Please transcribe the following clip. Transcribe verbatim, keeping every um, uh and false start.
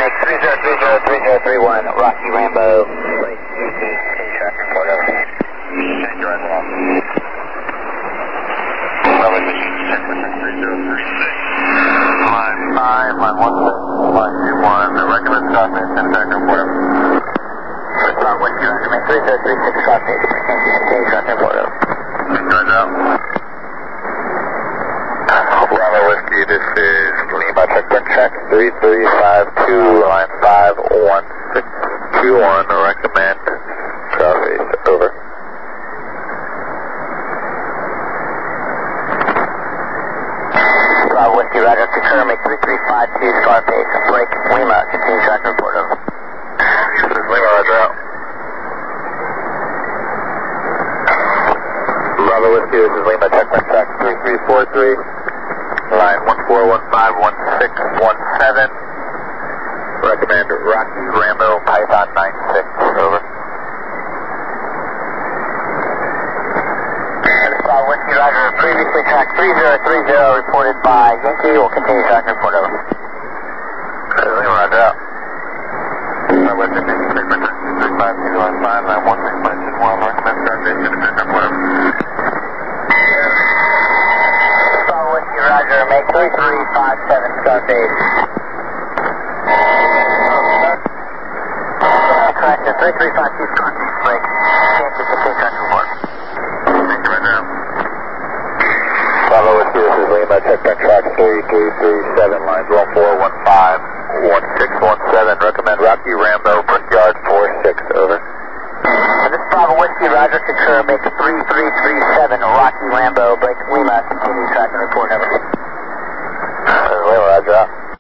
make three zero three zero three zero three one, Rocky Rambo. Lake continue track report over. Change your eyes off. Level check three zero three six. Line five, line one six, line two one, recommend stop and send track report over. Uh, Whiskey Roger, make three zero three six, stop and continue track report over. Change your eyes out. Bravo Whiskey, this is Lima, check back track three three five two, line five one six two one, recommend southeast, over. Bravo Whiskey, Roger, concur, make three three five two, Scarface, break, Lima, continue track report, over. This is Lima, Roger, out. Bravo Whiskey, this is Lima, check back track three three four three. Line one four one five one six one seven. Recommend Rocky Rambo Python nine six, over. Uh, Whiskey Roger, previously track three zero three zero reported by Yankee. Will continue track report, over. Roger out. Uh, Whiskey, check back track two three five two, line five nine one six nine two one. Recommend Scarface, track report, over. Roger, make three three five seven, Scarface. Correction, three three five two, Scarface, break. Yankee, complete track report. Thank you, Roger. Bravo Whiskey, this is Lima, check back track three three three seven, lines one four one five one six one seven. Recommend Rocky Rambo, Brickyard four six, over. This is Bravo Whiskey, Roger, concur, make three three three seven, Rocky Rambo, break Lima, continue track and report, over.